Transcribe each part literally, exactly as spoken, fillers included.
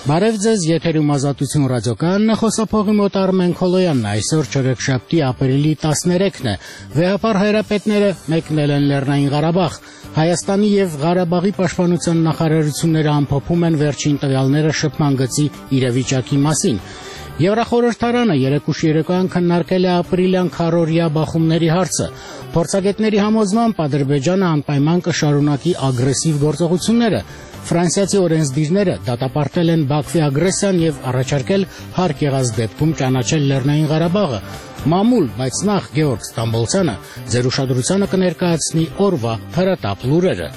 Բարև ձեզ, եթերում Ազատություն ռադիոկայանն է, խոսափողի մոտ Արմեն Քոլոյանն, այսօր չորեքշաբթի ապրիլի տասներեքն է, վեհապար հայրապետները մեկնել են Լեռնային Ղարաբաղ, Հայաստանի եւ Ղարաբաղի պաշտպանության նախարարությունները ամփոփում են վերջին տվյալները շփման գծի իրավիճակի մասին։ Եվրախորհրդարանը երեկուշ երեկոյան քննարկել է ապրիլյան քառօրյա բախումների հարցը։ Փորձագետների համոզմամբ Ադրբեջանը անպայման կշարունակի ագրեսիվ գործողությունները։ Ֆրանսիացի օրենսդիրները դատապարտել են Բաքվի ագրեսիան եւ առաջարկել հարկ եղած դեպքում ճանաչել Լեռնային Ղարաբաղը։ Մամուլ, բայց նախ Գեորգ Ստամբոլցյանը ձեր ուշադրությանը կներկայացնի օրվա հրատապ լուրերը։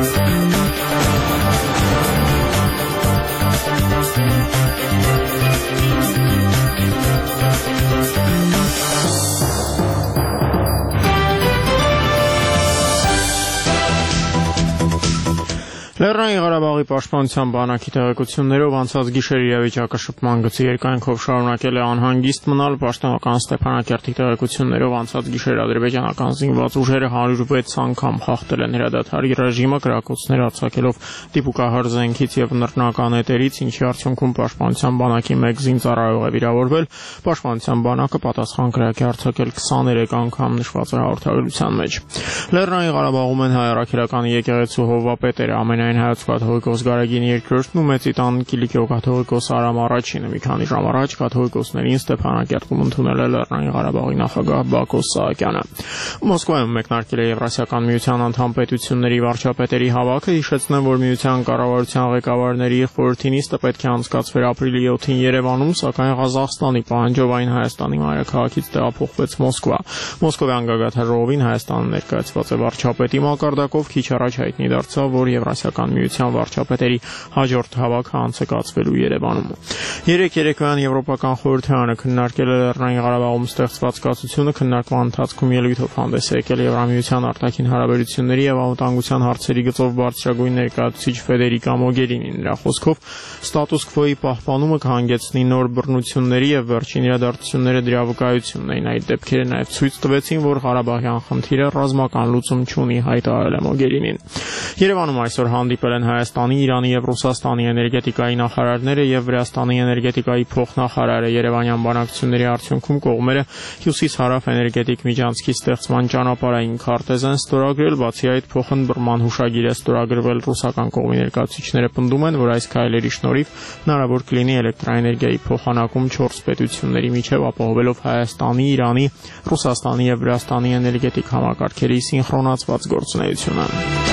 Լեռնային Ղարաբաղի պաշտպանության բանակի տեղեկություններով անցած գիշեր իրավիճակը շփման գծի երկայնքով շարունակել է անհանգիստ մնալ։ Պաշտոնական Ստեփանակերտի տեղեկություններով անցած գիշեր ադրբեջանական զինված ուժերը հարյուր վեց անգամ խախտել են հրադադարի ռեժիմը, կրակոցներ արձակելով դիպուկահար զենքից եւ նռնական էտերից, ինչի արդյունքում պաշտպանության բանակի մեկ զինծառայող է վիրավորվել։ Պաշտպանության բանակը պատասխան կրակ է արձակել քսաներեք անգամ նշված հաղորդագրության մեջ։ Լեռնային Ղարաբաղում են հայ առաքելական եկեղեցու հովվապետերը, ամենայն Հայոց կաթողիկոս Գարեգին երկրորդն ու Մեծիտան Կիլիկիո կաթողիկոս Արամ առաջինը։ Մի քանի ժամ առաջ կաթողիկոսներին Ստեփանակերտում ընդունել է Լեռնային Ղարաբաղի նախագահ Բակո Սահակյանը։ Մոսկվայում մեկնարկել է Եվրասիական միության անդամ պետությունների վարչապետերի հավաքը։ Հիշեցնեմ, որ միության կառավարության ղեկավարների խորհրդի նիստը պետք է անցկացվեր ապրիլի յոթին Երևանում, սակայն Ղազախստանի պահանջով այն Հայաստանի մայրաքաղաքից տեղափոխվեց Մոսկվա։ Մոսկովյան գագաթար ժողովին Հայաստանը ներկայացված է վարչապետի մակարդակով, քիչ առաջ հայտնի դարձավ, որ Եվրասիական միության վարչապետերի հաջորդ հավաքը անցկացվելու Երևանում։ Երեք երեկոյան Եվրոպական խորհրդարանը քննարկել է Լեռնային Ղարաբաղում ստեղծված կացությունը, քննարկման ընթացքում ելույթով հանդես է եկել Եվրամիության արտաքին հարաբերությունների եւ անվտանգության հարցերի գծով բարձրագույն ներկայացուցիչ Ֆեդերիկա Մոգերինին։ Նրա խոսքով ստատուս քվոյի պահպանումը կհանգեցնի նոր բռնությունների եւ վերջին իրադարձությունները դրա վկայությունն էին։ Այդ դեպքերը նաեւ ցույց տվեցին, որ Ղարաբաղյան խնդիրը ռազմական լուծում չունի, հայտարարել է Մոգերինին։ Երևանում այսօր հանդիպել են Հայաստանի, Իրանի եւ Ռուսաստանի էներգետիկայի նախարարները եւ Վրաստանի էներգետիկայի փոխնախարարը։ Երևանյան բանակցությունների արդյունքում կողմերը հյուսիս-հարավ էներգետիկ միջանցքի ստեղծման ճանապարհային քարտեզ են ստորագրել, բացի այդ փոխընդբռնման հուշագիր է ստորագրվել։ Ռուսական կողմի ներկայացուցիչները պնդում են, որ այս քայլերի շնորհիվ հնարավոր կլինի էլեկտրաէներգիայի փոխանակում չորս պետությունների միջև, ապահովելով Հայաստանի, Իրանի, Ռուսաստանի եւ Վրաստանի էներգետիկ համակարգերի սինխրոնացված գործունեությունը։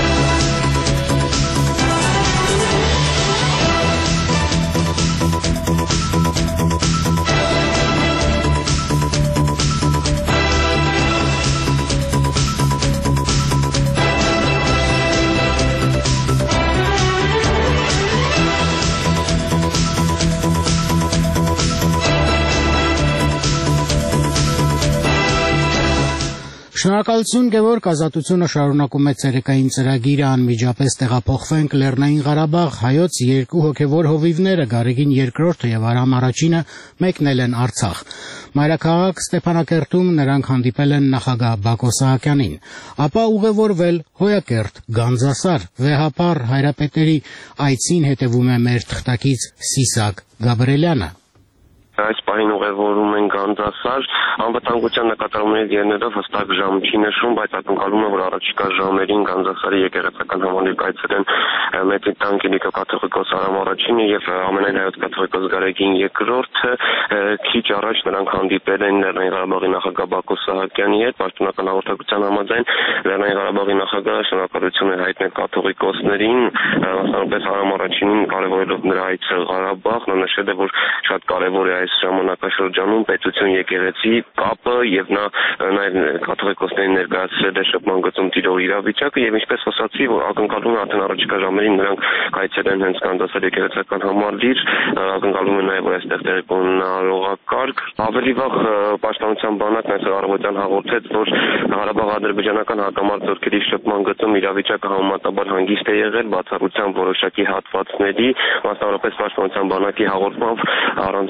Շնորհակալություն Գևորգ, Ազատությունը շարունակում է ցերեկային ծրագիրը, անմիջապես տեղափոխվենք Լեռնային Ղարաբաղ։ Հայոց երկու հոգևոր հովիվները Գարեգին երկրորդը եւ Արամ առաջինը մեկնել են Արցախ։ Մայրաքաղաք Ստեփանակերտում նրանք հանդիպել են նախագահ Բակո Սահակյանին, ապա ուղևորվել Հոյակերտ, Գանձասար, վեհապար հայրապետերի այցին հետևում է մեր թղթակից Սիսակ Գաբրելյանը։ Այս պահին ուղևորում են Գանձասար, անվտանգության նկատառումների ելնելով հստակ ժամ չի նշում, բայց ակնկալում է, որ առաջիկա ժամերին Գանձասարի եկեղեցական համալիր կայցելեն Մեծիտան Կիլիկիո կաթողիկոս Արամ առաջինը եւ ամենայն հայոց կաթողիկոս Գարեգին երկրորդը։ Քիչ առաջ նրանք հանդիպել են Լեռնային Ղարաբաղի նախագահ Բակո Սահակյանի հետ, պաշտոնական հաղորդակցության համաձայն Լեռնային Ղարաբաղի նախագահը շնորհակալություն է հայտնել կաթողիկոսներին, մասնավորապես Արամ առաջինին կարևորելով նրա այցը Ղարաբաղ, նա նշել է, որ շատ կարևոր է այս ժամանակաշրջանում պետություն եկեղեցի կապը եւ նա նաեւ կաթողիկոսներին ներկայացրել է շփման գծում տիրող իրավիճակը եւ ինչպես ասացի, որ ակնկալում է արդեն առաջիկա ժամերին նրանք կայցելեն հենց Գանձասար եկեղեցական համալիր, ակնկալում է նաեւ որ այստեղ տեղի կունենա ռողակարգ։ Ավելի վաղ պաշտպանության բանակն այսօր առավոտյան հաղորդեց, որ Ղարաբաղ-ադրբեջանական հակամարտ զորքերի շփման գծում իրավիճակը համեմատաբար հանգիստ է եղել, բացառությամբ որոշակի հատվածների, մասնավորապես պաշտպանության բանակի հաղորդմամբ առանձին հատված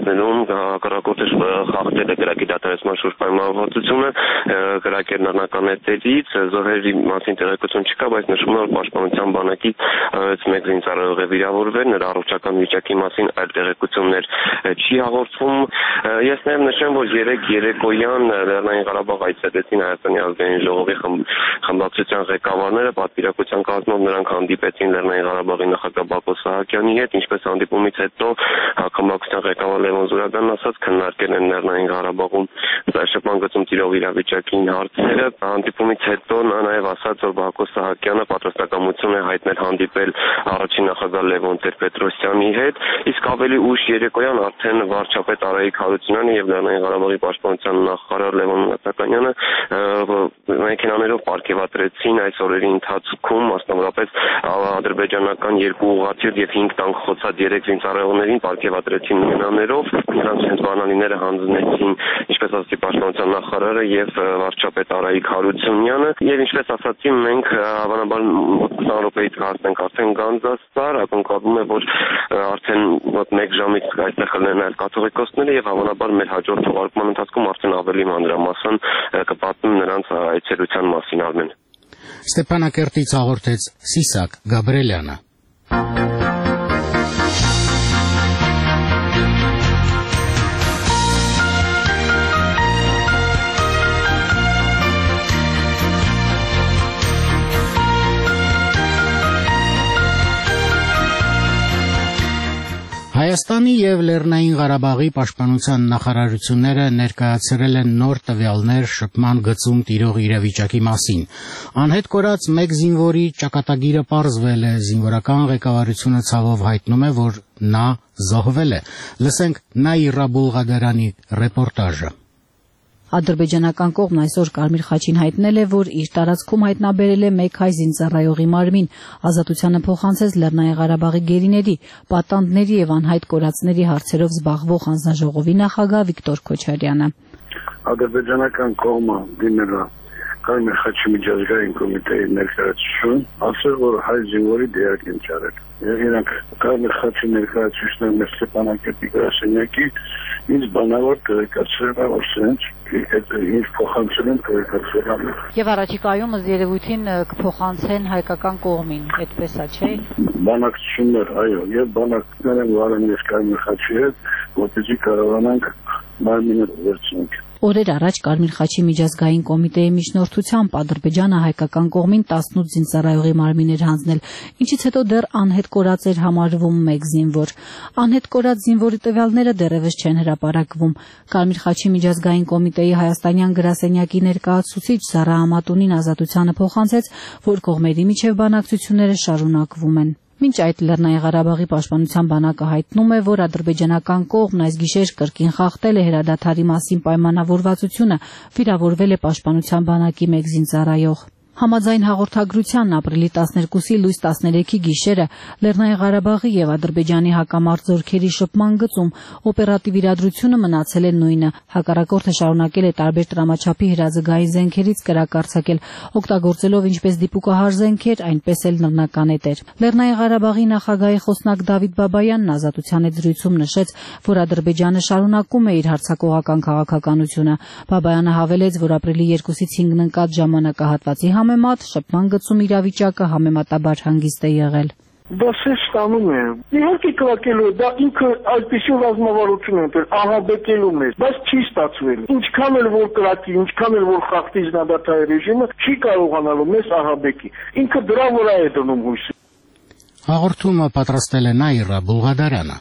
տարածքներում հակառակորդը խախտել է կրակի դատարանման շուրջ պայմանավորվածությունը, կրակերն անականներից զոհերի մասին տեղեկություն չկա, բայց նշվում է, որ պաշտպանության բանակից մեկ զինծառայող է վիրավորվել, նրա առողջական վիճակի մասին այլ տեղեկություններ չի հաղորդվում։ Ես նաև նշեմ, որ երեք երեկոյան Լեռնային Ղարաբաղ այցելեցին Հայաստանի ազգային ժողովի խմբակցության ղեկավարները, պատվիրակության կազմով նրանք հանդիպեցին Լեռնային Ղարաբաղի նախագահ Բակո Սահակյանի հետ, ինչպես հանդիպումից հետո խմբակցության ղեկավար Լևոն Զուրաբյանն ասաց, քննարկել են Լեռնային Ղարաբաղում շփման գծում տիրող իրավիճակին հարցերը։ Հանդիպումից հետո նա նաև ասաց, որ Բակո Սահակյանը պատրաստակամություն է հայտնել հանդիպել առաջին նախագահ Լևոն Տեր-Պետրոսյանի հետ, իսկ ավելի ուշ երեկոյան արդեն վարչապետ Արայիկ Հարությունյանը եւ Լեռնային Ղարաբաղի պաշտպանության նախարար Լևոն Մնացականյանը մեքենաներով պարգևատրեցին այս օրերի ընթացքում մասնավորապես ադրբեջանական երկու ուղղաթիռ եւ հինգ տանկ խոցած երեք զինծառայողներին պարգևատրեցին մեքենաներով, նրանց հենց բանալիները հանձնեցին, ինչպես ասացի, պաշտպանության նախարարը եւ վարչապետ Արայիկ Հարությունյանը, եւ ինչպես ասացի, մենք հավանաբար քսան րոպեից կհասնենք արդեն Գանձասար, ակնկալվում է, որ արդեն մոտ մեկ ժամից այստեղ կլինեն այլ կաթողիկոսները եւ հավանաբար մեր հաջորդ թողարկման ընթացքում արդեն ավելի մանրամասն կպատմեմ նրանց այցելության մասին Արմեն։ Ստեփանակերտից հաղորդեց Սիսակ Գաբրելյանը։ Հայաստանի եւ Լեռնային Ղարաբաղի պաշտպանության նախարարությունները ներկայացրել են նոր տվյալներ շփման գծում տիրող իրավիճակի մասին։ Անհետ կորած մեկ զինվորի ճակատագիրը պարզվել է, զինվորական ղեկավարությունը ցավով հայտնում է, որ նա զոհվել է։ Լսենք Նաիրա Բուլղադարյանի ռեպորտաժը։ Ադրբեջանական կողմն այսօր Կարմիր խաչին հայտնել է, որ իր տարածքում հայտնաբերել է մեկ հայ զինծառայողի մարմին, ազատությանը փոխանցեց Լեռնային Ղարաբաղի գերիների, պատանդների եւ անհայտ կորածների հարցերով զբաղվող հանձնաժողովի նախագահ Վիկտոր Քոչարյանը։ Ադրբեջանական կողմը դիմել է Կարմիր խաչի միջազգային կոմիտեի ներկայացուցիչին, ասել, որ հայ զինվորի դերակ են ճարել։ Եվ իրանք Կարմիր խաչի ներկայացուցիչներն մեր Ստեփանակերտի գրասենյակի ինձ բանավոր տեղեկացրել է, որ սենց ինչ փոխանցել են տեղեկացրել են։ Եվ առաջիկայում ըստ երևույթին կփոխանցեն հայկական կողմին, այդպես է, չէ՞։ Բանակցություններ, այո, եւ բանակցներ են վարել ես Կարմիր խաչի հետ, որպեսզի կարողանանք մարմինը վերցնենք։ Օրեր առաջ Կարմիր խաչի միջազգային կոմիտեի միջնորդությամբ Ադրբեջանը հայկական կողմին տասնութ զինծառայողի մարմիններ հանձնել, ինչից հետո դեռ անհետ կորած էր համարվում մեկ զինվոր։ Անհետ կորած զինվորի տվյալները դեռևս չեն հրապարակվում։ Կարմիր խաչի միջազգային կոմիտեի հայաստանյան գրասենյակի ներկայացուցիչ Զարա Ամատունին ազատությանը փոխանցեց, որ կողմերի միջև բանակցությունները շարունակվում են։ Մինչ այդ Լեռնային Ղարաբաղի պաշտպանության բանակը հայտնում է, որ ադրբեջանական կողմն այս գիշեր կրկին խախտել է հրադադարի մասին պայմանավորվածությունը, վիրավորվել է պաշտպանության բանակի մեկ զինծառայող։ Համաձայն հաղորդագրությանն ապրիլի տասներկուսի լույս տասներեքի գիշերը Լեռնային Ղարաբաղի եւ Ադրբեջանի հակամարտ զորքերի շփման գծում օպերատիվ իրադրությունը մնացել է նույնը։ Հակառակորդը շարունակել է տարբեր տրամաչափի հրաձգային զենքերից կրակ արձակել, օգտագործելով ինչպես դիպուկահար զենքեր, այնպես էլ նռնական էտեր։ Լեռնային Ղարաբաղի նախագահի խոսնակ Դավիթ Բաբայանն ազատության հետ զրույցում նշեց, որ Ադրբեջանը շարունակում է իր հարձակողական քաղաքականությունը։ Բաբայանը հավելեց, որ ապրիլի երկուսից հինգն ընկած ժամանակահատվածի համեմատ շփման գծում իրավիճակը համեմատաբար հանգիստ է եղել։ Դա սեզ ստանում է։ Իհարկե կրակելու է, դա ինքը այսպիսի ռազմավարություն է ընտրել, ահաբեկելու մեզ, բայց չի ստացվել։ Ինչքան էլ որ կրակի, ինչքան էլ որ խախտի զինադատարի ռեժիմը, չի կարողանալու մեզ ահաբեկի։ Ինքը դրա վրա է դնում հույսը։ Հաղորդումը պատրաստել է Նաիրա Բուլղադարյանը։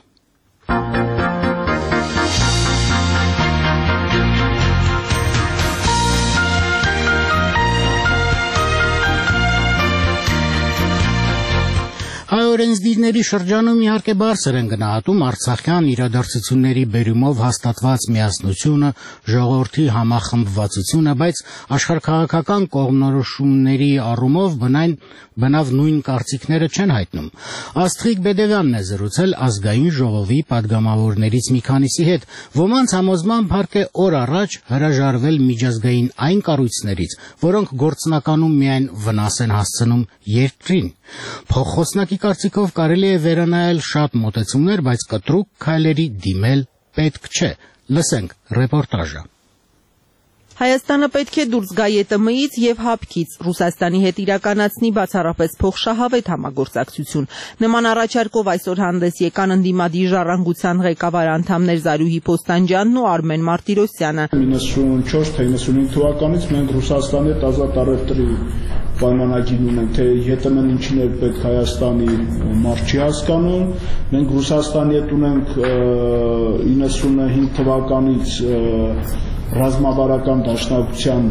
Օրենսդիրների շրջանում իհարկե բարձր են գնահատում արցախյան իրադարձությունների բերումով հաստատված միասնությունը, ժողովրդի համախմբվածությունը, բայց աշխարհաքաղաքական կողմնորոշումների առումով բնայն բնավ նույն կարծիքները չեն հայտնում։ Աստղիկ Բեդևյանն է զրուցել ազգային ժողովի падգամավորներից մի քանիսի հետ, ոմանց համոզմամբ հարկ է օր առաջ հրաժարվել միջազգային այն կառույցներից, որոնք գործնականում միայն վնաս են հասցնում երկրին։ Փոխխոսնակի կարծիքով կարելի է վերանայել շատ մոտեցումներ, բայց կտրուկ քայլերի դիմել պետք չէ։ Լսենք ռեպորտաժը։ Հայաստանը պետք է դուրս գա Ե Տ Մ-ից եւ հապկից, Ռուսաստանի հետ իրականացնի բացառապես փոխշահավետ համագործակցություն։ Նման առաջարկով այսօր հանդես եկան ընդդիմադիր ժառանգության ղեկավար անդամներ Զարուհի Փոստանջյանն ու Արմեն Մարտիրոսյանը։ իննսունչորս թե իննսունհինգ թվականից մենք Ռուսաստանի հետ ազատ առևտրի պայմանագիր ունենք, թե Ե Տ Մ-ն ինչին է պետք Հայաստանի մարդ չի հասկանում։ Մենք Ռուսաստանի հետ ունենք իննսունհինգ թվականից ռազմավարական դաշնակցության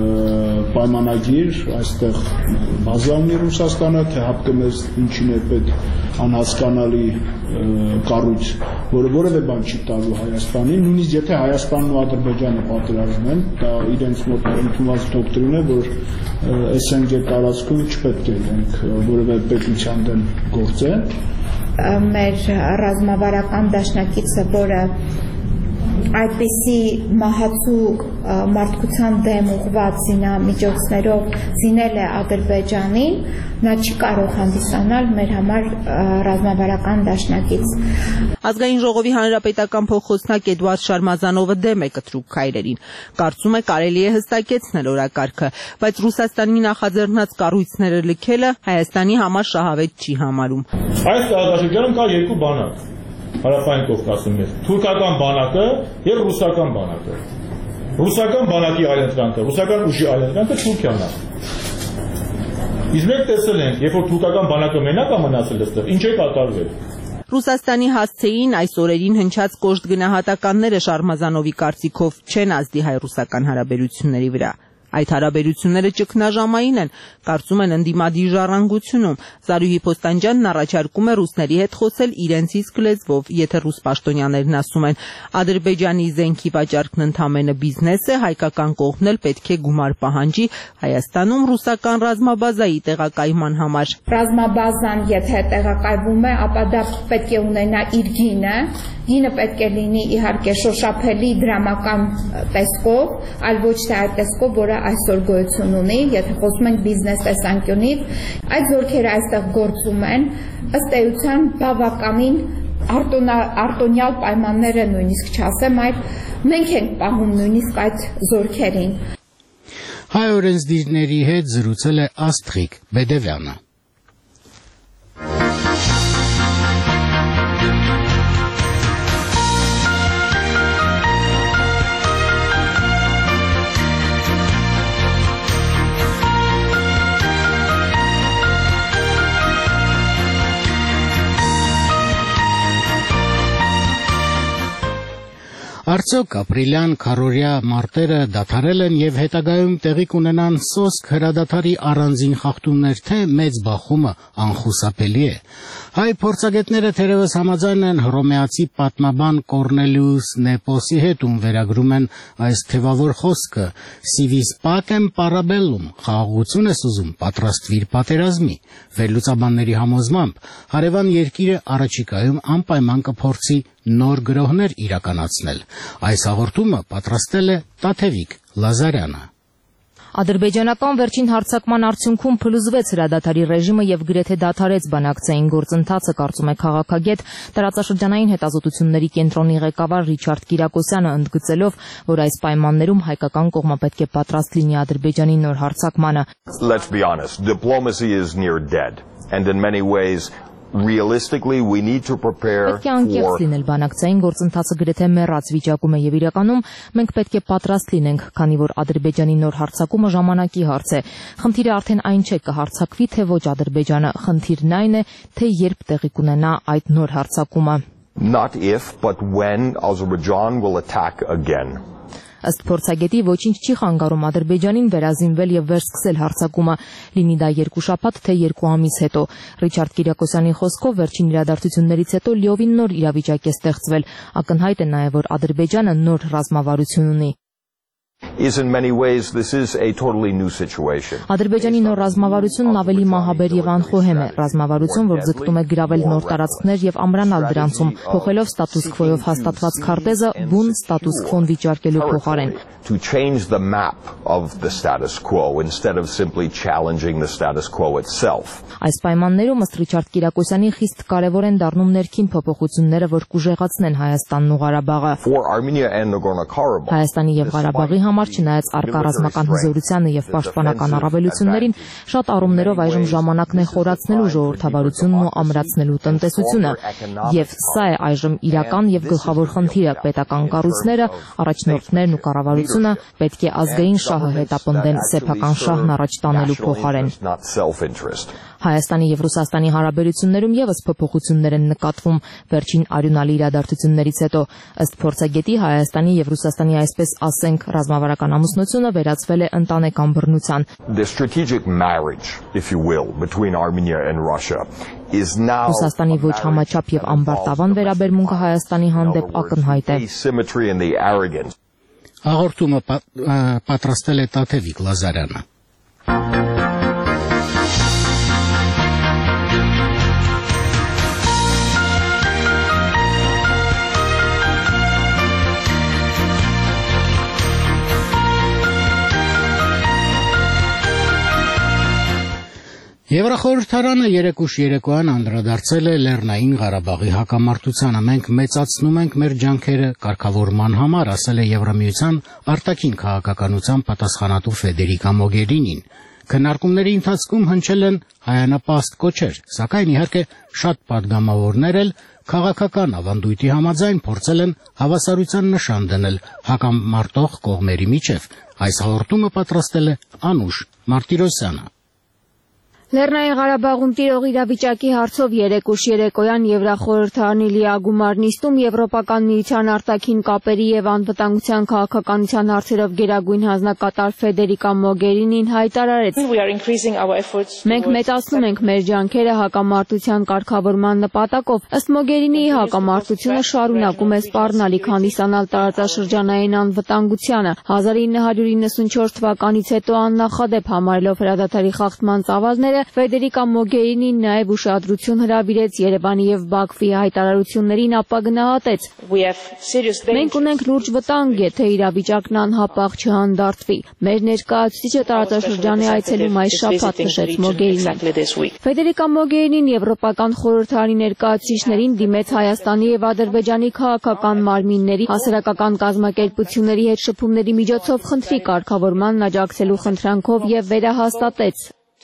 պայմանագիր, այստեղ բազա ունի Ռուսաստանը, թե հապկը մեզ ինչին է պետք անհասկանալի կառույց, որը որևէ բան չի տալու Հայաստանին, նույնիսկ եթե Հայաստանն ու Ադրբեջանը պատերազմ են, դա իրենց մոտ ընդունված դոկտրին է, որ էս են գե տարածքում չպետք է իրենք որևէ պետության դեմ գործեն։ Մեր ռազմավարական դաշնակիցը, որը այդպիսի մահացու մարդկության դեմ ուղղված զինամիջոցներով զինել է Ադրբեջանին, նա չի կարող հանդիսանալ մեր համար ռազմավարական դաշնակից։ Ազգային ժողովի հանրապետական փոխխոսնակ Էդուարդ Շարմազանովը դեմ է կտրուկ քայլերին։ Կարծում է կարելի է հստակեցնել օրակարգը, բայց Ռուսաստանի նախաձեռնած կառույցները լքելը Հայաստանի համար շահավետ չի համարում։ Այս տարածաշրջանում կա երկու բանակ։ Հարավային Կովկասում է թուրքական բանակը եւ ռուսական բանակը։ Ռուսական բանակի այլընտրանքը, ռուսական ուժի այլընտրանքը Թուրքիան է։ Իսկ մենք տեսել ենք, երբ որ թուրքական բանակը մենակ է մնացել այստեղ, ինչ է կատարվել։ Ռուսաստանի հասցեին այս օրերին հնչած կոշտ գնահատականները Շարմազանովի կարծիքով չեն ազդի հայ-ռուսական հարաբերությունների վրա։ Այդ հարաբերությունները ճգնաժամային են, կարծում են ընդդիմադիր ժառանգությունում։ Զարուհի Փոստանջյանն առաջարկում է ռուսների հետ խոսել իրենց իսկ լեզվով, եթե ռուս պաշտոնյաներն ասում են Ադրբեջանի զենքի վաճառքն ընդամենը բիզնես է, հայկական կողմն էլ պետք է գումար պահանջի Հայաստանում ռուսական ռազմաբազայի տեղակայման համար։ Ռազմաբազան եթե տեղակայվում է, ապա դա պետք է ունենա իր գինը, գինը պետք է լինի իհարկե շոշափելի դրամական տեսքով, այլ ոչ թե այդ տեսքով, որը այսօր գոյություն ունի, եթե խոսում ենք բիզնես տեսանկյունից, այդ զորքերը այստեղ գործում են, ըստ էության բավականին արտոնյալ պայմանները նույնիսկ չասեմ, այլ մենք ենք պահում նույնիսկ այդ զորքերին։ Հայ օրենսդիրների հետ զրուցել է Աստղիկ Բեդևյանը։ Արդյոք ապրիլյան քառօրյա մարտերը դադարել են եւ հետագայում տեղի կունենան սոսկ հրադադարի առանձին խախտումներ, թե մեծ բախումը անխուսափելի է։ Հայ փորձագետները թերևս համաձայն են հռոմեացի պատմաբան Կորնելիուս Նեպոսի հետ, ում վերագրում են այս թևավոր խոսքը. «Si vis pacem parabellum», խաղաղություն ես ուզում, պատրաստվիր պատերազմի։ Վերլուծաբանների համոզմամբ հարևան երկիրը առաջիկայում անպայման կփորձի նոր գրոհներ իրականացնել։ Այս հաղորդումը պատրաստել է Տաթևիկ Լազարյանը։ Ադրբեջանական վերջին հարձակման արդյունքում փլուզվեց հրադադարի ռեժիմը եւ գրեթե դադարեց բանակցային գործընթացը, կարծում է քաղաքագետ, տարածաշրջանային հետազոտությունների կենտրոնի ղեկավար Ռիչարդ Կիրակոսյանը, ընդգծելով, որ այս պայմաններում հայկական կողմը պետք է պատրաստ լինի Ադրբեջանի նոր հարձակմանը։ Let's be honest, diplomacy is near dead, and in many ways realistically we need to prepare for անկեղծ լինել բանակցային գործընթացը գրեթե մեռած վիճակում է եւ իրականում մենք պետք է պատրաստ լինենք, քանի որ Ադրբեջանի նոր հարձակումը ժամանակի հարց է։ Խնդիրը արդեն այն չէ կհարձակվի թե ոչ Ադրբեջանը, խնդիրն այն է, թե երբ տեղի կունենա այդ նոր հարձակումը։ Not if, but when Azerbaijan will attack again. Ըստ փորձագետի ոչինչ չի խանգարում Ադրբեջանին վերազինվել եւ վերսկսել հարձակումը, լինի դա երկու շաբաթ թե երկու ամիս հետո։ Ռիչարդ Կիրակոսյանի խոսքով վերջին իրադարձություններից հետո լիովին նոր իրավիճակ է ստեղծվել։ Ակնհայտ է նաեւ, որ Ադրբեջանը նոր ռազմավարություն ունի։ is in many ways this is a totally new situation. Ադրբեջանի նոր ռազմավարությունն ավելի մահաբեր եւ անխոհեմ է, ռազմավարություն, որ ձգտում է գրավել նոր տարածքներ եւ ամրանալ դրանցում, փոխելով ստատուս քվոյով հաստատված քարտեզը բուն ստատուս քվոն վիճարկելու փոխարեն. To change the map of the status quo instead of simply challenging the status quo itself. Այս պայմաններում ըստ Ռիչարդ Կիրակոսյանի խիստ կարևոր են դառնում ներքին փոփոխությունները, որ կուժեղացնեն Հայաստանն ու Ղարաբաղը. For Armenia and Nagorno-Karabakh. Հայաստանի եւ Ղարաբաղի համար չնայած առկա ռազմական հզորությանը եւ պաշտպանական առավելություններին, շատ առումներով այժմ ժամանակն է խորացնելու ժողովրդավարությունն ու ամրացնելու տնտեսությունը. Եվ սա է այժմ իրական եւ գլխավոր խնդիրը. Պետական կառույցները, առաջնորդներն ու կառավարությունը պետք է ազգային շահը հետապնդեն սեփական շահն առաջ տանելու փոխարեն. Հայաստանի եւ Ռուսաստանի հարաբերություններում եւս փոփոխություններ են նկատվում վերջին արյունալի իրադարձություններից հետո. Ըստ փորձագետի, Հայաստանի եւ Ռուսաստանի այսպես ասենք ռազմավարական ամուսնությունը վերածվել է ընտանեկան բռնության. The strategic marriage, if you will, between Armenia and Russia is now Ռուսաստանի ոչ համաչափ եւ ամբարտավան վերաբերմունքը Հայաստանի հանդեպ ակնհայտ է. Asymmetry and the arrogance. Հաղորդումը պատրաստել է Տաթևիկ Լազարյանը. Եվրախորհրդարանը երեկ ուշ երեկոյան անդրադարձել է Լեռնային Ղարաբաղի հակամարտությանը. Մենք մեծացնում ենք մեր ջանքերը կարգավորման համար, ասել է Եվրամիության արտաքին քաղաքականության պատասխանատու Ֆեդերիկա Մոգերինին. Քննարկումների ընթացքում հնչել են հայանապաստ կոչեր, սակայն իհարկե շատ պատգամավորներ էլ քաղաքական ավանդույթի համաձայն փորձել են հավասարության նշան դնել հակամարտող կողմերի միջև. Այս հաղորդումը պատրաստել է Անուշ Մարտիրոսյանը. Լեռնային Ղարաբաղում տիրող իրավիճակի հարցով երեկ ուշ երեկոյան Եվրախորհրդարանի լիագումար նիստում Եվրոպական միության արտաքին կապերի եւ անվտանգության քաղաքականության հարցերով գերագույն հանձնակատար Ֆեդերիկա Մոգերինին հայտարարեց. Մենք մեծացնում ենք մեր ջանքերը հակամարտության կարգավորման նպատակով. Ըստ Մոգերինիի հակամարտությունը շարունակում է սպառնալիք հանդիսանալ տարածաշրջանային անվտանգությանը. հազար ինը հարյուր իննսունչորս թվականից հետո աննախադեպ համարելով հրադադարի խախտման ծավալները Ֆեդերիկա Մոգերինին նաև ուշադրություն հրավիրեց Երևանի եւ Բաքվի հայտարարություններին, ապա գնահատեց. Մենք ունենք լուրջ վտանգ, եթե իրավիճակն անհապաղ չհանդարտվի. Մեր ներկայացուցիչը տարածաշրջանի այցելում այս շաբաթ նշեց Մոգերինին. Ֆեդերիկա Մոգերինին Եվրոպական խորհրդարանի ներկայացուցիչներին դիմեց Հայաստանի եւ Ադրբեջանի քաղաքական մարմինների, հասարակական կազմակերպությունների հետ շփումների միջոցով խնդրի կարգավորման աջակցելու խնդրանքով եւ վերահաստատեց.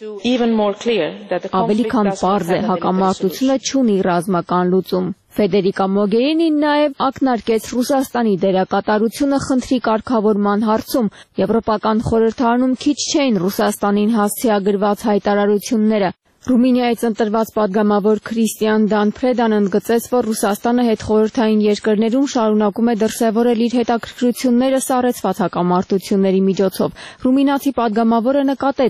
Ավելի քան պարզ է, հակամարտությունը չունի ռազմական լուծում. Ֆեդերիկա Մոգերինին նաև ակնարկեց Ռուսաստանի դերակատարությունը խնդրի կարգավորման հարցում. Եվրոպական խորհրդարանում քիչ չէին Ռուսաստանին հասցեագրված հայտարարությունները. Ռումինիայից ընտրված պատգամավոր Քրիստիան Դան Փրեդան ընդգծեց, որ Ռուսաստանը հետխորհրդային երկրներում շարունակում է դրսևորել իր հետաքրքրությունները սառեցված հակամարտությունների միջոցով. Ռումինացի պատգամավորը նկատեց.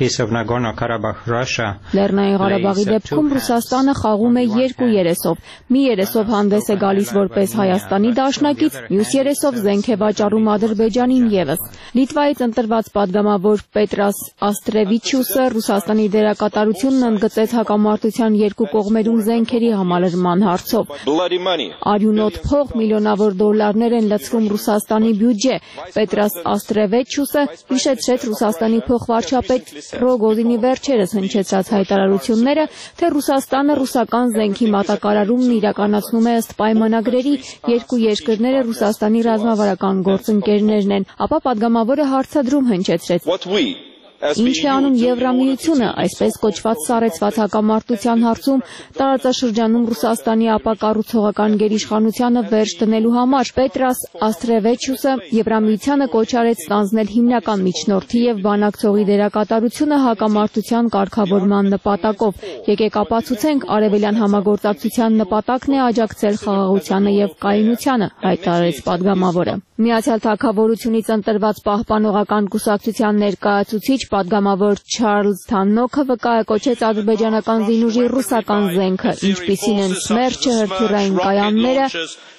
Լեռնային Ղարաբաղի դեպքում Ռուսաստանը խաղում է երկու երեսով. մի երեսով հանդես է գալիս որպես Հայաստանի դաշնակից, մյուս երեսով զենք է վաճառում Ադրբեջանին եւս. Լիտվայից ընտրված պատգամավոր Պետրաս Աստրևիչյուսը Ռուսաստանի դերակատարությունն ընդգծեց հակամարտության երկու կողմերում զենքերի համալրման հարցով. Արյունոտ փող միլիոնավոր դոլարներ են լցվում Ռուսաստանի բյուջե. Պետրաս Աստրևեչյուսը հիշեցրեց Ռուսաստանի փոխվարչապետ Ռոգոզինի վերջերս հնչեցրած հայտարարությունները, թե Ռուսաստանը ռուսական զենքի մատակարարումն իրականացնում է ըստ պայմանագրերի, երկու երկրները Ռուսաստանի ռազմավարական գործընկերներն են, ապա պատգամավորը հարցադրում հնչեցրեց. Ինչ է անում Եվրամիությունը այսպես կոչված սառեցված հակամարտության հարցում տարածաշրջանում Ռուսաստանի ապակառուցողական գերիշխանությանը վերջ դնելու համար. Պետրաս Աստրևեչյուսը Եվրամիությանը կոչ արեց ստանձնել հիմնական միջնորդի եւ բանակցողի դերակատարությունը հակամարտության կարգավորման նպատակով. Եկեք ապացուցենք, արևելյան համագործակցության նպատակն է աջակցել խաղաղությանը եւ կայունությանը, հայտարարեց պատգամավորը. Միացյալ Թագավորությունից ընտրված պահպանողական կուսակցության ներկայացուցիչ պատգամավոր Չարլզ Թաննոքը վկայակոչեց ադրբեջանական զինուժի ռուսական զենքը, ինչպիսին են Սմերջը, հրթիռային կայանները,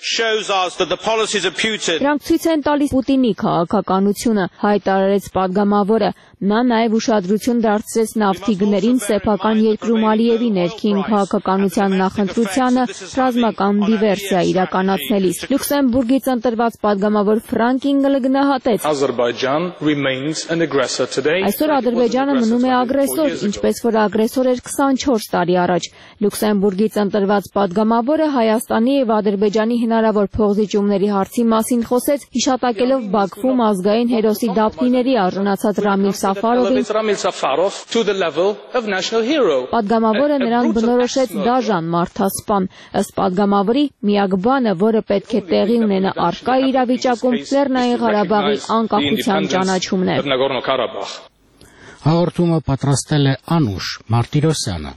դրանք ցույց են տալիս Պուտինի քաղաքականությունը, հայտարարեց պատգամավորը։ Նա նաև ուշադրություն դարձրեց նավթի գներին սեփական երկրում Ալիևի ներքին քաղաքականության նախընտրությանը ռազմական դիվերսիա իրականացնելիս։ Լյուքսեմբուրգից ընտրված պատգամավոր Ֆրանկ Ինգլը գնահատեց. Այսօր Ադրբեջանը մնում է ագրեսոր, ինչպես որ ագրեսոր էր քսանչորս տարի առաջ։ Լյուքսեմբուրգից ընտրված պատգամավորը Հայաստանի եւ Ադրբեջանի հնարավոր փոխզիջումների հարցի մասին խոսեց, հիշատակելով Բաքվում ազգային հերոսի դափնիների արժանացած Ռամիլ Սաֆարովին։ Պատգամավորը նրան բնորոշեց դաժան մարդասպան։ Ըստ պատգամավորի, միակ բանը, որը պետք է տեղի ունենա առկա իրավիճակում, Լեռնային Ղարաբաղի անկախության ճանաչումն է։ Հաղորդումը պատրաստել է Անուշ Մարտիրոսյանը։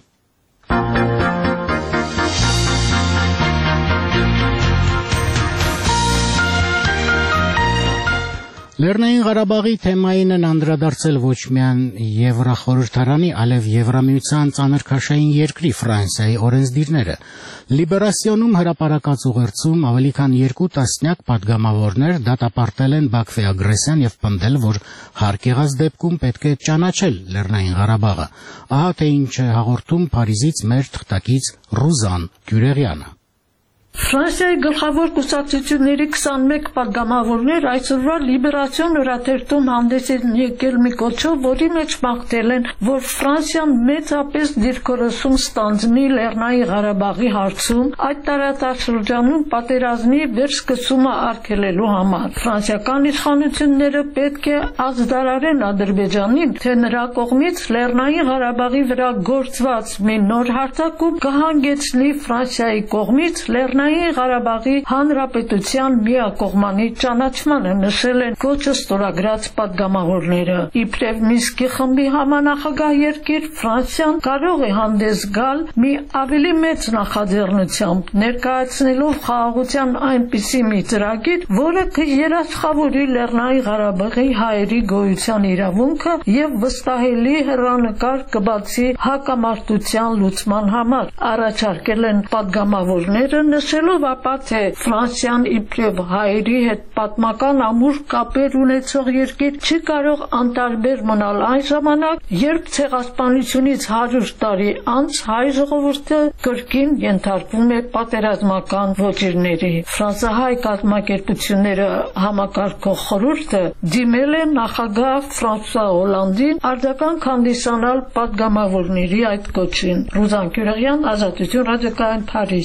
Լեռնային Ղարաբաղի թեմային են անդրադարձել ոչ միայն Եվրախորհրդարանի, այլև Եվրամիության ծանրքաշային երկրի Ֆրանսիայի օրենսդիրները։ Լիբերասիոնում հրապարակած ուղերձում ավելի քան երկու տասնյակ պատգամավորներ դատապարտել են Բաքվի ագրեսիան եւ պնդել, որ հարկ եղած դեպքում պետք է ճանաչել Լեռնային Ղարաբաղը։ Ահա թե ինչ է հաղորդում Փարիզից մեր թղթակից Ռուզան Գյուրեղյանը։ Ֆրանսիայի գլխավոր կուսակցությունների քսանմեկ պատգամավորներ այսօրվա Լիբերասիոն հրաթերթում հանդես են եկել մի կոչով, որի մեջ մաղթել են, որ Ֆրանսիան մեծապես դիրքորոշում ստանձնի Լեռնային Ղարաբաղի հարցում, այդ տարածաշրջանում պատերազմի վերսկսումը արգելելու համար։ Ֆրանսիական իշխանությունները պետք է ազդարարեն Ադրբեջանին, թե նրա կողմից Լեռնային Ղարաբաղի վրա գործված մի նոր հարձակում կհանգեցնի Ֆրանսիայի կողմից Լեռնային Ղարաբաղի Հանրապետության միակողմանի ճանաչմանը, նշել են կոչը ստորագրած պատգամավորները։ Իբրև Մինսկի խմբի համանախագահ երկիր Ֆրանսիան կարող է հանդես գալ մի ավելի մեծ նախաձեռնությամբ, ներկայացնելով խաղաղության այնպիսի մի ծրագիր, որը կերաշխավորի Լեռնային Ղարաբաղի հայերի գոյության իրավունքը եւ վստահելի հեռանկար կբացի հակամարտության լուծման համար։ Առաջարկել են պատգամավորները, նշելով ապա, թե Ֆրանսիան իբրև հայերի հետ պատմական ամուր կապեր ունեցող երկիր չի կարող անտարբեր մնալ այն ժամանակ, երբ ցեղասպանությունից հարյուր տարի անց հայ ժողովուրդը կրկին ենթարկվում է պատերազմական ոճիրների։ Ֆրանսահայ կազմակերպությունները համակարգող խորհուրդը դիմել է նախագահ Ֆրանսուଆ Օլանդին արձագանք հանդիսանալ պատգամավորների այդ կոչին։ Ռուզան Գյուրեղյան, Ազատություն ռադիոկայան, Փարիզ։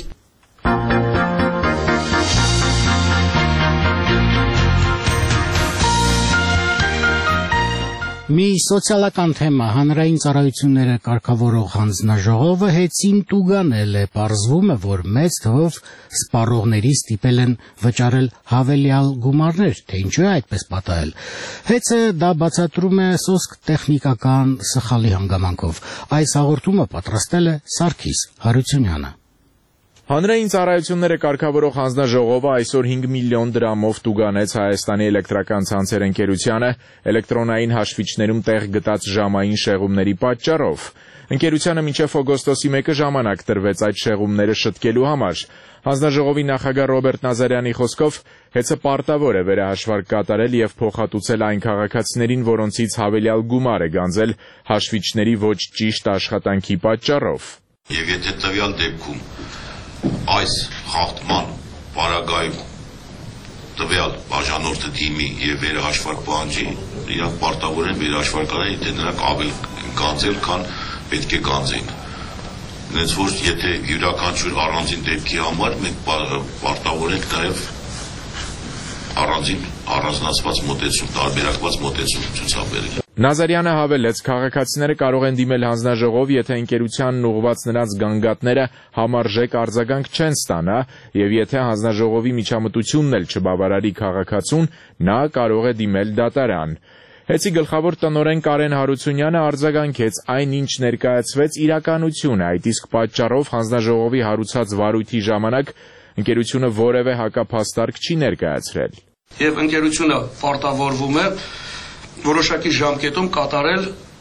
Մի սոցիալական թեմա հանրային ծառայությունները կարգավորող հանձնաժողովը հեծին տուգանել է, պարզվում է, որ մեծ թվով սպառողների ստիպել են վճարել հավելյալ գումարներ, թե ինչու է այդպես պատահել։ Հեծը դա բացատրում է սոսկ տեխնիկական սխալի հանգամանքով։ Այս հաղորդումը պատրաստել է Սարգիս Հարությունյանը։ Հանրային ծառայությունները կարգավորող հանձնաժողովը այսօր հինգ միլիոն դրամով տուգանեց Հայաստանի էլեկտրական ցանցեր ընկերությանը էլեկտրոնային հաշվիչներում տեղ գտած ժամային շեղումների պատճառով։ Ընկերությանը մինչև օգոստոսի մեկը ժամանակ տրվեց այդ շեղումները շտկելու համար։ Հանձնաժողովի նախագահ Ռոբերտ Նազարյանի խոսքով հեծը պարտավոր է վերահաշվարկ կատարել եւ փոխհատուցել այն քաղաքացիներին, որոնցից հավելյալ գումար է գանձել հաշվիչների ոչ ճիշտ աշխատանքի պատճառով։ Եվ եթե տվյալ դեպքում այս խախտման պարագայում տվյալ բաժանորդը դիմի եւ վերահաշվարկ պահանջի, իրանք պարտավոր են վերահաշվարկ անել, եթե նրանք ավել գանձել, քան պետք է գանձեն։ Նենց որ եթե յուրաքանչյուր առանձին դեպքի համար մենք պարտավոր ենք նաեւ առանձին առանձնացված մոտեցում, տարբերակված մոտեցում ցուցաբերել։ Նազարյանը հավելեց, քաղաքացիները կարող են դիմել հանձնաժողով, եթե ընկերությանն ուղղված նրանց գանգատները համարժեք արձագանք չեն ստանա, եւ եթե հանձնաժողովի միջամտությունն էլ չբավարարի քաղաքացուն, նա կարող է դիմել դատարան։ Հեծի գլխավոր տնօրեն Կարեն Հարությունյանը արձագանքեց այն, ինչ ներկայացվեց իրականություն է, այդ իսկ պատճառով հանձնաժողովի հարուցած վարույթի ժամանակ ընկերությունը որևէ հակափաստարկ չի ներկայացրել։ Եվ ընկերությունը պարտավորվում է որոշակի ժամկետում կատարել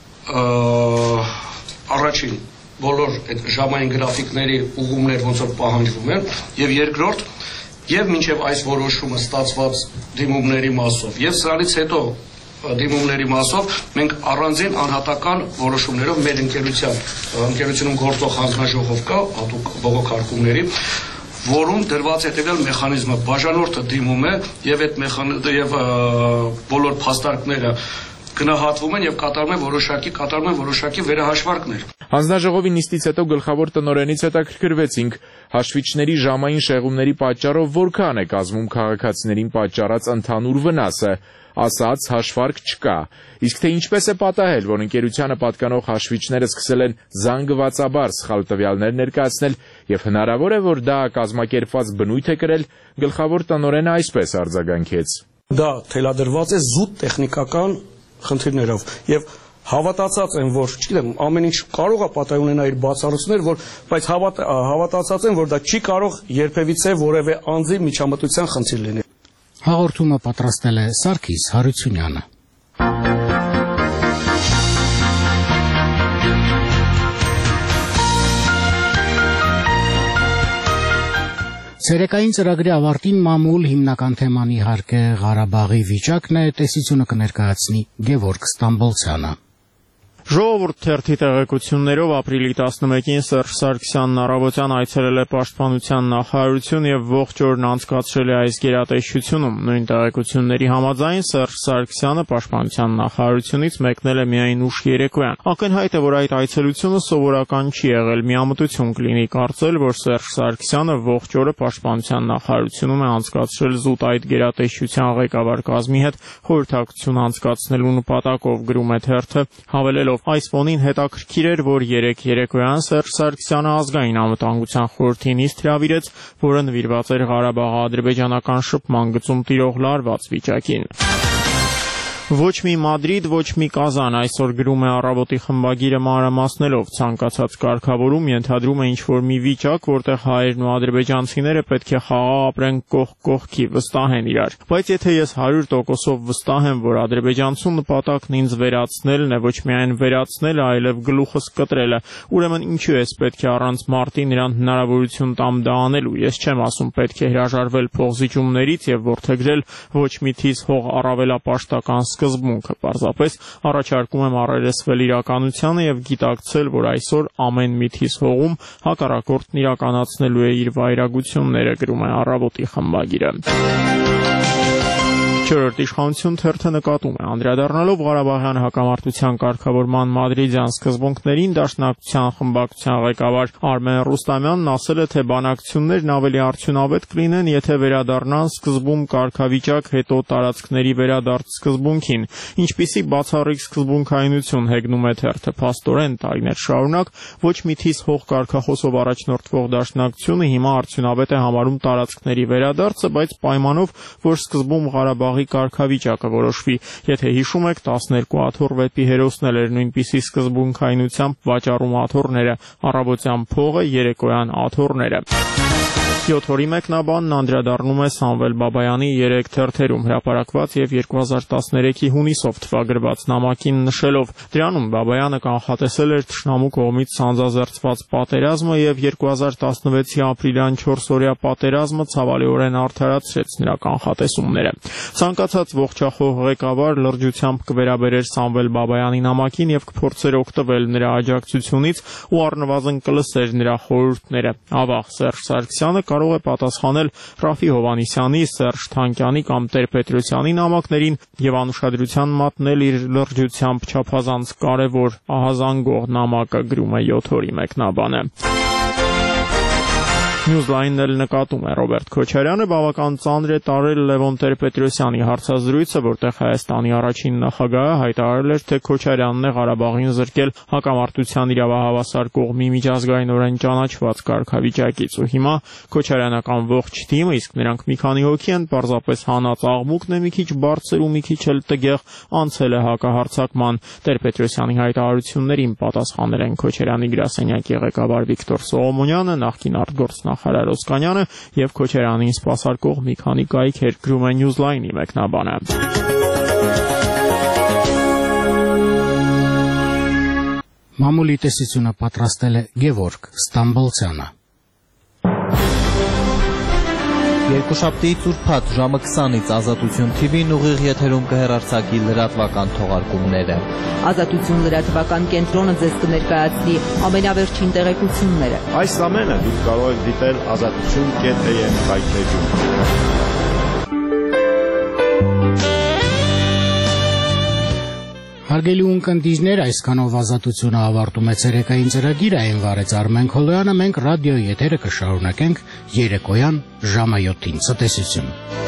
առաջին բոլոր այդ ժամային գրաֆիկների ուղումներ ոնց որ պահանջվում են, եւ երկրորդ եւ մինչեւ այս որոշումը ստացված դիմումների մասով եւ սրանից հետո դիմումների մասով մենք առանձին անհատական որոշումներով մեր ընկերության ընկերությունում գործող հանձնաժողով կա հատուկ բողոքարկումների, որում դրված է հետևյալ մեխանիզմը, բաժանորդը դիմում է եւ այդ մեխանիզմը եւ բոլոր փաստարկները գնահատվում են եւ կատարում են որոշակի կատարում են որոշակի վերահաշվարկներ։ Հանձնաժողովի նիստից հետո գլխավոր տնօրենից հետաքրքրվեցինք հաշվիչների ժամային շեղումների պատճառով որքան է կազմում քաղաքացիներին պատճառած ընդհանուր վնասը, ասաց հաշվարկ չկա, իսկ թե ինչպես է պատահել, որ ընկերությանը պատկանող հաշվիչները սկսել են զանգվածաբար սխալ տվյալներ ներկայացնել եւ հնարավոր է, որ դա կազմակերպված բնույթ է կրել, գլխավոր տնօրենը այսպես արձագանքեց. Դա թելադրված է զուտ տեխնիկական խնդիրներով եւ հավատացած են, որ, չգիտեմ, ամեն ինչ կարող է պատահի ունենա իր բացառություններ, որ բայց հավատ, հավատացած են, որ դա չի կարող երբևիցե որևէ անձի միջամտության խնդիր լինի։ Հաղորդումը պատրաստել է Սարգիս Հարությունյանը։ Ցերեկային ծրագրի ավարտին մամուլ հիմնական թեման իհարկե Ղարաբաղի վիճակն է, տեսությունը կներկայացնի Գևորգ Ստամբոլցյանը։ Ժողովուրդ թերթի տեղեկություններով ապրիլի տասնմեկին Սերժ Սարգսյանն առավոտյան այցելել է Պաշտպանության նախարարություն եւ ողջ օրն անցկացրել է այս գերատեսչությունում։ Նույն տեղեկությունների համաձայն Սերժ Սարգսյանը Պաշտպանության նախարարությունից մեկնել է միայն ուշ երեկոյան։ Ակնհայտ է, որ այդ այցելությունը սովորական չի եղել, միամտություն կլինի կարծել, որ Սերժ Սարգսյանը ողջ օրը Պաշտպանության նախարարությունում է անցկացրել զուտ այդ գերատեսչության ղեկավար կազմի հետ խորհրդակցություն անցկացնելու նպատակով, գրում է թերթը, հավելելով այս ֆոնին հետաքրքիր էր, որ երեք երեկոյան Սերժ Սարգսյանը ազգային անվտանգության խորհրդի նիստ հրավիրեց, որը նվիրված էր Ղարաբաղ-ադրբեջանական շփման գծում տիրող լարված վիճակին։ Ոչ մի Մադրիդ, ոչ մի Կազան, այսօր գրում է Առավոտի խմբագիրը մանրամասնելով, ցանկացած կարգավորում ենթադրում է ինչ-որ մի վիճակ, որտեղ հայերն ու ադրբեջանցիները պետք է խաղաղ ապրեն կողք կողքի, վստահ են իրար։ Բայց եթե ես հարյուր տոկոսով վստահ եմ, որ ադրբեջանցու նպատակն ինձ վերացնելն է, ոչ միայն վերացնելը, այլև գլուխս կտրելը, ուրեմն ինչու ես պետք է առանց մարտի նրան հնարավորություն տամ դա անելու։ Ես չեմ ասում պետք է հրաժարվել փողզիջումներից եւ որդեգրել ոչ մի թիզ հող առավելապաշտական սկզբունքը, պարզապես առաջարկում եմ առերեսվել իրականությանը եւ գիտակցել, որ այսօր ամեն մի թիզ հողում հակառակորդն իրականացնելու է իր վայրագությունները, գրում է Առավոտի խմբագիրը։ Չորրորդ իշխանություն թերթը նկատում է, անդրադառնալով Ղարաբաղյան հակամարտության կարգավորման մադրիդյան սկզբունքներին, Դաշնակցության խմբակցության ղեկավար Արմեն Ռուստամյանն ասել է, թե բանակցություններն ավելի արդյունավետ կլինեն, եթե վերադառնան սկզբում կարգավիճակ, հետո տարածքների վերադարձ սկզբունքին։ Ինչպիսի բացառիկ սկզբունքայնություն, հեգնում է թերթը, փաստորեն տարիներ շարունակ ոչ մի թիզ հող կարգախոսով առաջնորդվող Դաշնակցությունը հիմա արդյունավետ է համարում տարածքների վերադարձը, բայց պայմանով, որ սկզբում Ղարաբաղ կարգավիճակը որոշվի։ Եթե հիշում եք, տասներկու աթոռ վեպի հերոսն էլ էր նույնպիսի սկզբունքայնությամբ վաճառում աթոռները, առավոտյան փողը, երեկոյան աթոռները։ Յոթ օրի մեկնաբանն անդրադառնում է Սամվել Բաբայանի երեք թերթերում հրապարակված եւ երկու հազար տասներեքի հունիսով թվագրված նամակին նշելով. դրանում Բաբայանը կանխատեսել էր թշնամու կողմից սանձազերծված պատերազմը եւ երկու հազար տասնվեցի ապրիլյան չորսօրյա պատերազմը ցավալիորեն արդարացրեց նրա կանխատեսումները։ Ցանկացած ողջախոհ ղեկավար լրջությամբ կվերաբերեր Սամվել Բաբայանի նամակին եւ կփորձեր օգտվել նրա աջակցությունից ու առնվազն կլսեր նրա խորհուրդները։ Ավաղ Սերժ Սարգսյանը կարող է պատասխանել Ռաֆի Հովհաննիսյանի, Սերժ Թանկյանի կամ Տեր-Պետրոսյանի նամակներին եւ անուշադրության մատնել իր լրջությամբ չափազանց կարեւոր ահազանգող նամակը, գրում է յոթ օրի մեկնաբանը։ Նյուզլայնն էլ նկատում է Ռոբերտ Քոչարյանը բավական ծանր է տարել Լևոն Տեր-Պետրոսյանի հարցազրույցը, որտեղ Հայաստանի առաջին նախագահը հայտարարել էր, թե Քոչարյանն է Ղարաբաղին զրկել հակամարտության իրավահավասար կողմի միջազգայինորեն ճանաչված կարգավիճակից, ու հիմա Քոչարյանական ողջ թիմը, իսկ նրանք մի քանի հոգի են, պարզապես հանած աղմուկն է մի քիչ բարձր ու մի քիչ էլ տգեղ, անցել է հակահարձակման։ Տեր-Պետրոսյանի հայտարարություններին պատասխանել են Քոչարյանի գրասենյակի ղեկավար Վիկտոր Սողոմոնյանը, նախկին արտգործնախարար նախարար Օսկանյանը եւ Քոչարյանին սպասարկող մի քանի կայքեր, գրում է Նյուզլայնի մեկնաբանը։ Մամուլի տեսությունը պատրաստել է Գևորգ Ստամբոլցյանը։ Երկուշաբթի ծուրփաթ ժամը քսանից Ազատություն Թի Վին ուղիղ եթերում կհեռարձակի լրատվական թողարկումները։ Ազատություն լրատվական կենտրոնը ձեզ կներկայացնի ամենավերջին տեղեկությունները։ Այս ամենը դուք կարող եք դիտել ազատություն կետ էյ էմ վայթեջում։ Հարգելի ունկնդիրներ, այսքանով Ազատությունը ավարտում է ցերեկային ծրագիրը, այն վարեց Արմեն Քոլոյանը, մենք ռադիոյի եթերը կշարունակենք երեկոյան ժամը յոթին։ Ցտեսություն։